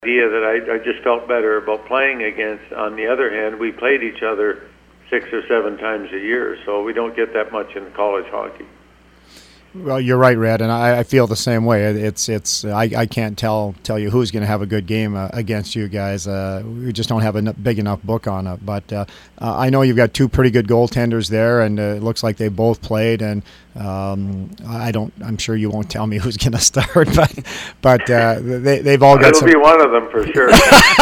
idea that I just felt better about playing against. On the other hand, we played each other 6 or 7 times a year, so we don't get that much in college hockey. Well, you're right, Red, and I feel the same way. I can't tell you who's going to have a good game against you guys. We just don't have a big enough book on it. But I know you've got 2 pretty good goaltenders there, and it looks like they both played. And I'm sure you won't tell me who's going to start, but they've all got. It'll be one of them for sure.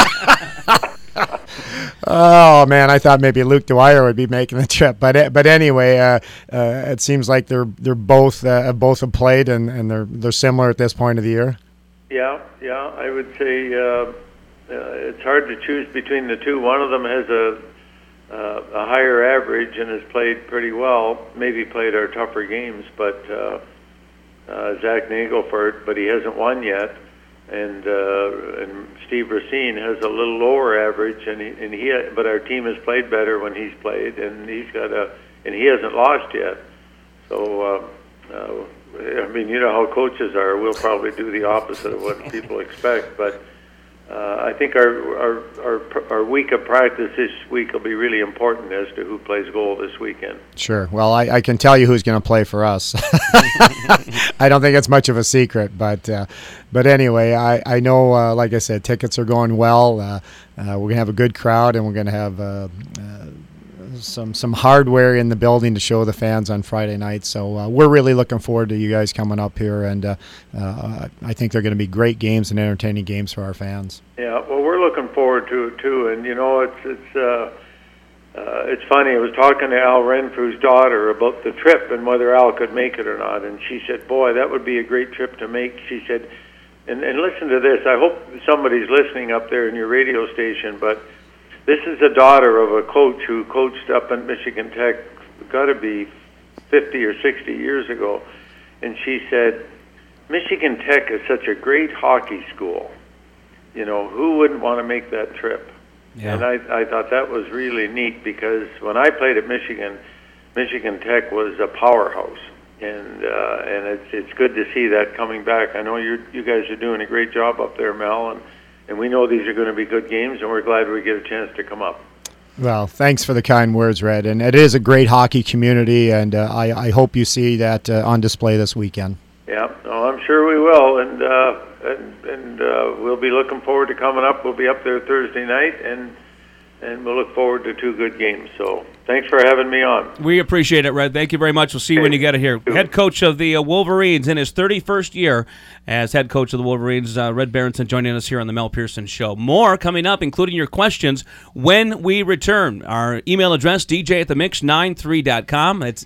Oh man, I thought maybe Luke Dwyer would be making the trip, but anyway, it seems like they're both have played and they're similar at this point of the year. Yeah, I would say it's hard to choose between the 2. One of them has a higher average and has played pretty well. Maybe played our tougher games, but Zach Nagelford, but he hasn't won yet. And Steve Racine has a little lower average, but our team has played better when he's played, and he hasn't lost yet. So I mean, you know how coaches are. We'll probably do the opposite of what people expect, but I think our week of practice this week will be really important as to who plays goal this weekend. Sure. Well, I can tell you who's going to play for us. I don't think it's much of a secret, but anyway, I know, like I said, tickets are going well. We're going to have a good crowd, and we're going to have some hardware in the building to show the fans on Friday night. So we're really looking forward to you guys coming up here, and I think they're going to be great games and entertaining games for our fans. Yeah, well, we're looking forward to it too. And you know, it's funny. I was talking to Al Renfrew's daughter about the trip and whether Al could make it or not, and she said, "Boy, that would be a great trip to make." She said, and listen to this. I hope somebody's listening up there in your radio station, but. This is the daughter of a coach who coached up at Michigan Tech, got to be 50 or 60 years ago. And she said, Michigan Tech is such a great hockey school. You know, who wouldn't want to make that trip? Yeah. And I thought that was really neat because when I played at Michigan, Michigan Tech was a powerhouse. And it's good to see that coming back. I know you guys are doing a great job up there, Mel, and we know these are going to be good games, and we're glad we get a chance to come up. Well, thanks for the kind words, Red. And it is a great hockey community, and I hope you see that on display this weekend. Yeah, no, I'm sure we will, and we'll be looking forward to coming up. We'll be up there Thursday night, and we'll look forward to 2 good games. So thanks for having me on. We appreciate it, Red. Thank you very much. We'll see you when you get here. Head coach of the Wolverines in his 31st year as head coach of the Wolverines, Red Berenson, joining us here on the Mel Pearson Show. More coming up, including your questions when we return. Our email address, dj@themix93.com. That's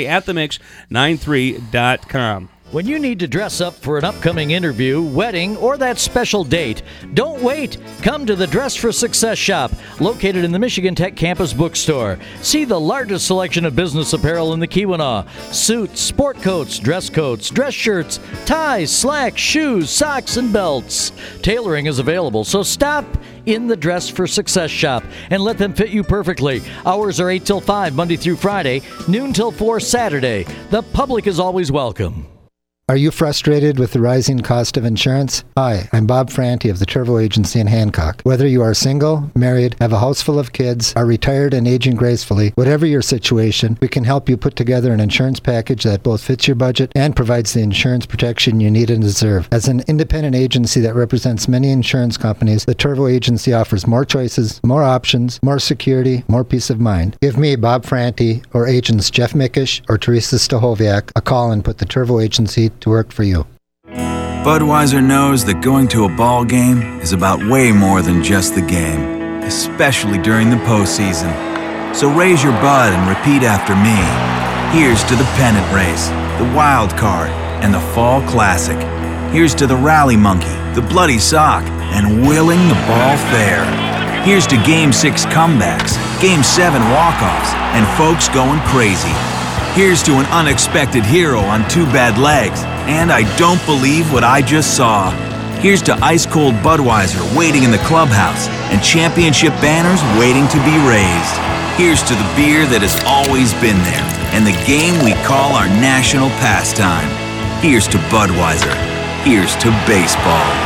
dj@themix93.com. When you need to dress up for an upcoming interview, wedding, or that special date, don't wait. Come to the Dress for Success shop, located in the Michigan Tech campus bookstore. See the largest selection of business apparel in the Keweenaw. Suits, sport coats, dress shirts, ties, slacks, shoes, socks, and belts. Tailoring is available, so stop in the Dress for Success shop and let them fit you perfectly. Hours are 8 till 5 Monday through Friday, noon till 4 Saturday. The public is always welcome. Are you frustrated with the rising cost of insurance? Hi, I'm Bob Franti of the Turvo Agency in Hancock. Whether you are single, married, have a house full of kids, are retired and aging gracefully, whatever your situation, we can help you put together an insurance package that both fits your budget and provides the insurance protection you need and deserve. As an independent agency that represents many insurance companies, the Turvo Agency offers more choices, more options, more security, more peace of mind. Give me, Bob Franti, or agents Jeff Mickish or Teresa Stahoviak a call and put the Turvo Agency to work for you. Budweiser knows that going to a ball game is about way more than just the game, especially during the postseason. So raise your Bud and repeat after me. Here's to the pennant race, the wild card, and the fall classic. Here's to the rally monkey, the bloody sock, and willing the ball fair. Here's to Game 6 comebacks, Game 7 walk-offs, and folks going crazy. Here's to an unexpected hero on 2 bad legs, and I don't believe what I just saw. Here's to ice-cold Budweiser waiting in the clubhouse and championship banners waiting to be raised. Here's to the beer that has always been there and the game we call our national pastime. Here's to Budweiser. Here's to baseball.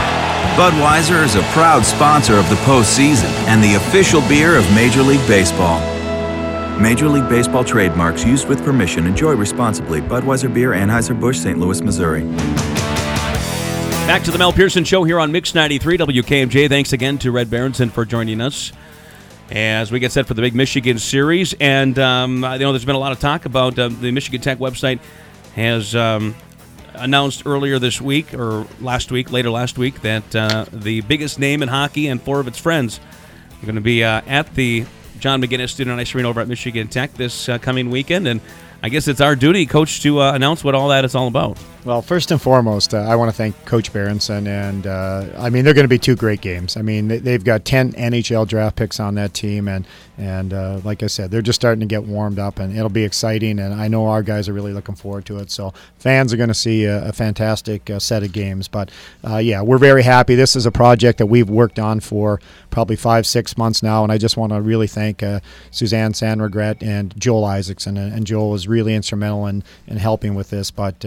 Budweiser is a proud sponsor of the postseason and the official beer of Major League Baseball. Major League Baseball trademarks used with permission. Enjoy responsibly. Budweiser Beer, Anheuser-Busch, St. Louis, Missouri. Back to the Mel Pearson Show here on Mix 93 WKMJ. Thanks again to Red Berenson for joining us as we get set for the big Michigan series. And there's been a lot of talk about the Michigan Tech website has announced earlier this week or later last week that the biggest name in hockey and 4 of its friends are going to be at the John McGinnis Student Ice Arena over at Michigan Tech this coming weekend. And I guess it's our duty, Coach, to announce what all that is all about. Well, first and foremost, I want to thank Coach Berenson, and they're going to be 2 great games. I mean, they've got 10 NHL draft picks on that team, and like I said, they're just starting to get warmed up, and it'll be exciting, and I know our guys are really looking forward to it. So fans are going to see a fantastic set of games. But, we're very happy. This is a project that we've worked on for probably 5-6 months now, and I just want to really thank Suzanne Sandregret and Joel Isaacson, and Joel was really instrumental in helping with this. But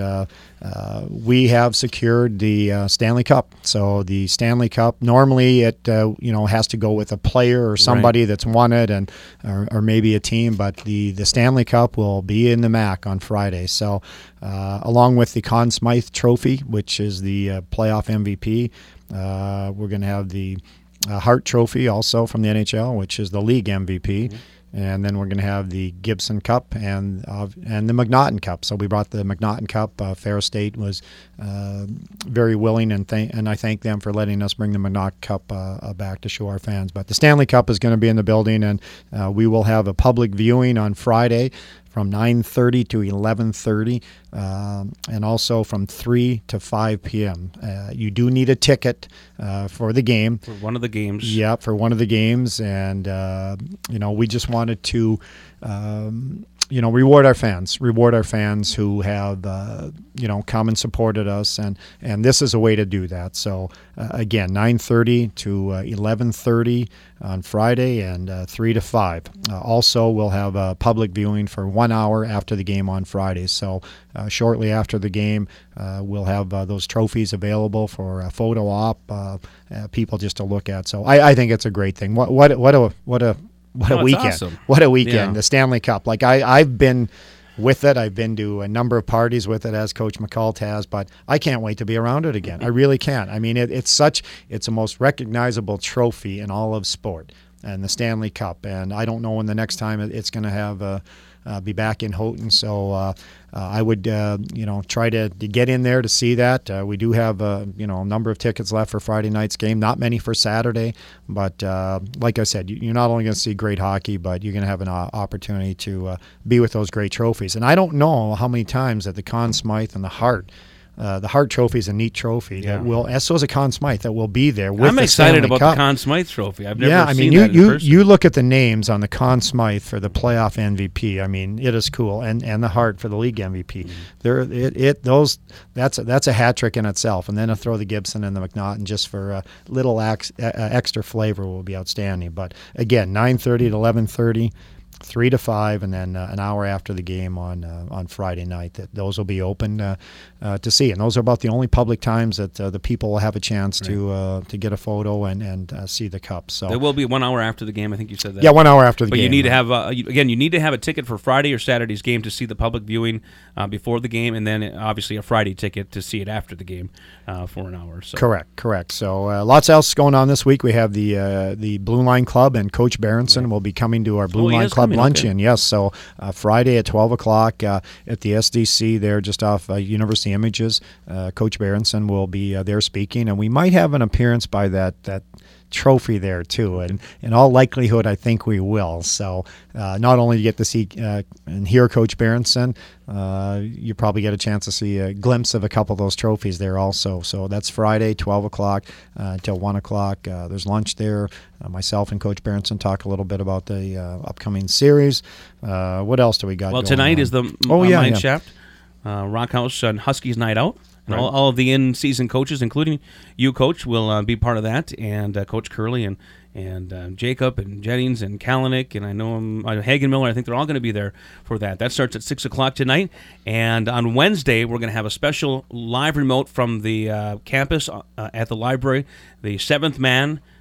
we have secured the Stanley Cup. So the Stanley Cup, normally it has to go with a player or somebody that's won it, and or maybe a team. But the Stanley Cup will be in the MAC on Friday. So along with the Conn Smythe Trophy, which is the playoff MVP, we're going to have the Hart Trophy also from the NHL, which is the league MVP. And then we're going to have the Gibson Cup and the McNaughton Cup. So we brought the McNaughton Cup. Ferris State was very willing, and I thank them for letting us bring the McNaughton Cup back to show our fans. But the Stanley Cup is going to be in the building, and we will have a public viewing on Friday from 9:30 to 11:30, and also from 3 to 5 p.m. You do need a ticket for the game. For one of the games. Yeah, for one of the games. And, we just wanted to, reward our fans who have, come and supported us. And this is a way to do that. So, again, 9:30 to 11:30 on Friday, and 3 to 5. Also, we'll have a public viewing for 1 hour after the game on Friday. So shortly after the game, we'll have those trophies available for a photo op, people just to look at. So I think it's a great thing. What a weekend! Awesome. What a weekend! Yeah. The Stanley Cup. Like I've been with it. I've been to a number of parties with it, as Coach McCult has, but I can't wait to be around it again. I really can't. I mean, it's the most recognizable trophy in all of sport, and the Stanley Cup. And I don't know when the next time it's going to have be back in Houghton. So I would try to get in there to see that. We do have a number of tickets left for Friday night's game. Not many for Saturday, but like I said, you're not only going to see great hockey, but you're going to have an opportunity to be with those great trophies. And I don't know how many times that the Conn Smythe and the Hart Trophy is a neat trophy. Yeah. So is a Conn Smythe that will be there with I'm excited about Cup. the Conn Smythe Trophy. I've never seen that in person. You look at the names on the Conn Smythe for the playoff MVP. I mean, it is cool, and the Hart for the league MVP. That's a hat trick in itself. And then to throw the Gibson and the McNaughton just for a little extra flavor will be outstanding. But again, 9:30 to 11:30. 3 to 5, and then an hour after the game on Friday night. Those will be open to see, and those are about the only public times that the people will have a chance to get a photo and see the cup. So there will be 1 hour after the game. I think you said that. Yeah, 1 hour after the game. But you need to have you need to have a ticket for Friday or Saturday's game to see the public viewing before the game, and then obviously a Friday ticket to see it after the game for an hour. So. Correct. So lots else going on this week. We have the Blue Line Club, and Coach Berenson will be coming to our Blue Line Club luncheon. Okay. Yes, so Friday at 12 o'clock at the SDC there just off University Images. Coach Berenson will be there speaking, and we might have an appearance by that trophy there too, and in all likelihood I think we will. So not only do you get to see and hear Coach Berenson, you probably get a chance to see a glimpse of a couple of those trophies there also. So that's Friday 12 o'clock till 1 o'clock. There's lunch there. Myself and Coach Berenson talk a little bit about the upcoming series. What else do we got? Well, tonight on? is the Mine Shaft Rockhouse and Huskies Night Out And all of the in-season coaches, including you, Coach, will be part of that, and Coach Curley and Jacob and Jennings and Kalanick, and I know Hagenmiller. I think they're all going to be there for that. That starts at 6 o'clock tonight, and on Wednesday we're going to have a special live remote from the campus at the library. The Seventh Man